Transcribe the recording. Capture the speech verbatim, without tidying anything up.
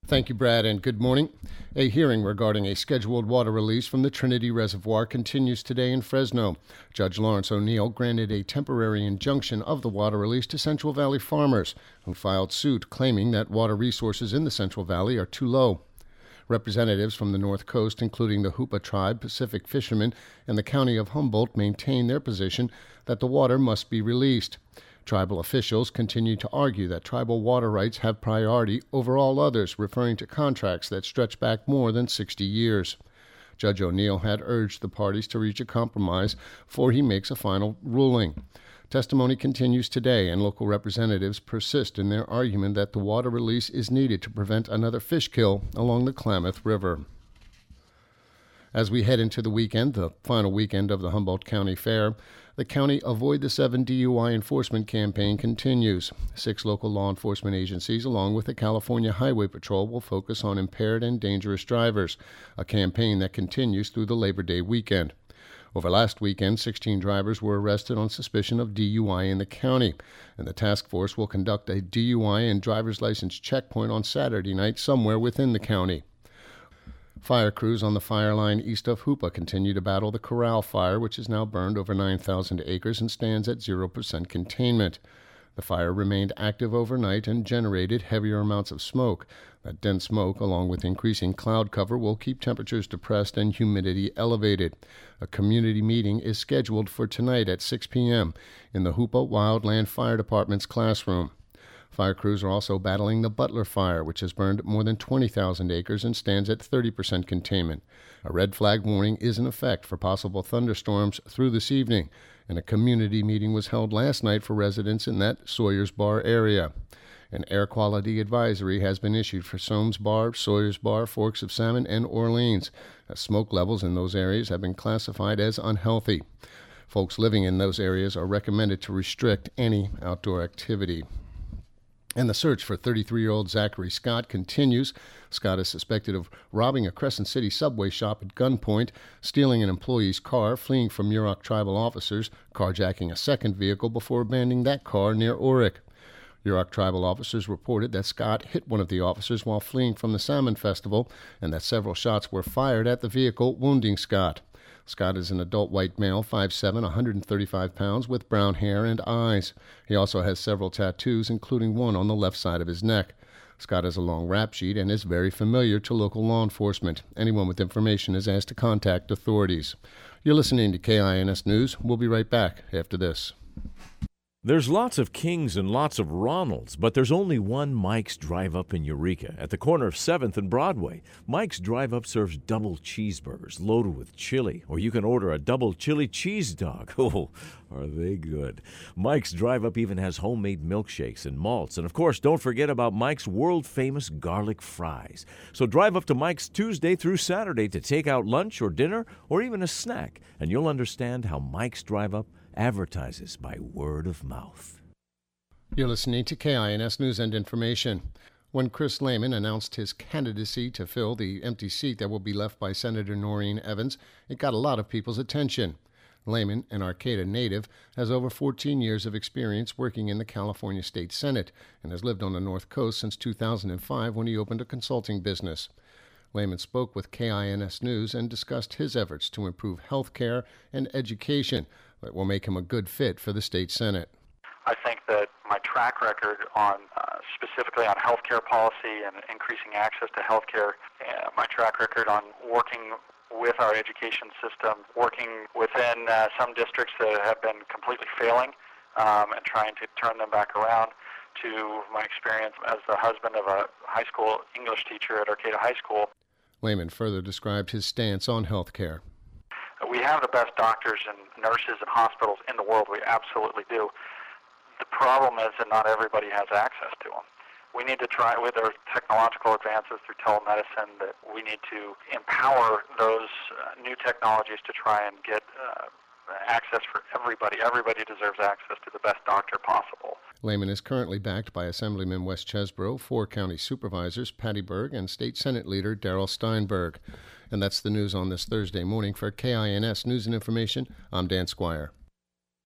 Thank you, Brad, and good morning. A hearing regarding a scheduled water release from the Trinity Reservoir continues today in Fresno. Judge Lawrence O'Neill granted a temporary injunction of the water release to Central Valley farmers, who filed suit claiming that water resources in the Central Valley are too low. Representatives from the North Coast, including the Hoopa Tribe, Pacific Fishermen, and the County of Humboldt, maintain their position that the water must be released. Tribal officials continue to argue that tribal water rights have priority over all others, referring to contracts that stretch back more than sixty years. Judge O'Neill had urged the parties to reach a compromise before he makes a final ruling. Testimony continues today, and local representatives persist in their argument that the water release is needed to prevent another fish kill along the Klamath River. As we head into the weekend, the final weekend of the Humboldt County Fair, the County Avoid the Seven D U I enforcement campaign continues. Six local law enforcement agencies, along with the California Highway Patrol, will focus on impaired and dangerous drivers, a campaign that continues through the Labor Day weekend. Over last weekend, sixteen drivers were arrested on suspicion of D U I in the county, and the task force will conduct a D U I and driver's license checkpoint on Saturday night somewhere within the county. Fire crews on the fire line east of Hoopa continue to battle the Corral fire, which has now burned over nine thousand acres and stands at zero percent containment. The fire remained active overnight and generated heavier amounts of smoke. That dense smoke, along with increasing cloud cover, will keep temperatures depressed and humidity elevated. A community meeting is scheduled for tonight at six p.m. in the Hoopa Wildland Fire Department's classroom. Fire crews are also battling the Butler Fire, which has burned more than twenty thousand acres and stands at thirty percent containment. A red flag warning is in effect for possible thunderstorms through this evening, and a community meeting was held last night for residents in that Sawyers Bar area. An air quality advisory has been issued for Soames Bar, Sawyers Bar, Forks of Salmon, and Orleans, as smoke levels in those areas have been classified as unhealthy. Folks living in those areas are recommended to restrict any outdoor activity. And the search for thirty-three-year-old Zachary Scott continues. Scott is suspected of robbing a Crescent City subway shop at gunpoint, stealing an employee's car, fleeing from Yurok tribal officers, carjacking a second vehicle before abandoning that car near Orick. Yurok tribal officers reported that Scott hit one of the officers while fleeing from the Salmon Festival, and that several shots were fired at the vehicle, wounding Scott. Scott is an adult white male, five foot seven, one hundred thirty-five pounds, with brown hair and eyes. He also has several tattoos, including one on the left side of his neck. Scott has a long rap sheet and is very familiar to local law enforcement. Anyone with information is asked to contact authorities. You're listening to K I N S News. We'll be right back after this. There's lots of Kings and lots of Ronalds, but there's only one Mike's Drive-Up in Eureka at the corner of seventh and Broadway. Mike's Drive-Up serves double cheeseburgers loaded with chili, or you can order a double chili cheese dog. Oh, are they good. Mike's Drive-Up even has homemade milkshakes and malts. And, of course, don't forget about Mike's world-famous garlic fries. So drive up to Mike's Tuesday through Saturday to take out lunch or dinner or even a snack, and you'll understand how Mike's Drive-Up advertises by word of mouth. You're listening to K I N S News and Information. When Chris Lehman announced his candidacy to fill the empty seat that will be left by Senator Noreen Evans, it got a lot of people's attention. Lehman, an Arcata native, has over fourteen years of experience working in the California State Senate and has lived on the North Coast since two thousand five when he opened a consulting business. Lehman spoke with K I N S News and discussed his efforts to improve health care and education that will make him a good fit for the state Senate. I think that my track record on uh, specifically on healthcare policy and increasing access to healthcare, uh, my track record on working with our education system, working within uh, some districts that have been completely failing um, and trying to turn them back around, to my experience as the husband of a high school English teacher at Arcata High School. Lehman further described his stance on health care. We have the best doctors and nurses and hospitals in the world. We absolutely do. The problem is that not everybody has access to them. We need to try, with our technological advances through telemedicine, that we need to empower those uh, new technologies to try and get uh, access for everybody. Everybody deserves access to the best doctor possible. Lehman is currently backed by Assemblyman Wes Chesbro, four county supervisors, Patty Berg, and State Senate Leader Darrell Steinberg. And that's the news on this Thursday morning. For K I N S News and Information, I'm Dan Squire.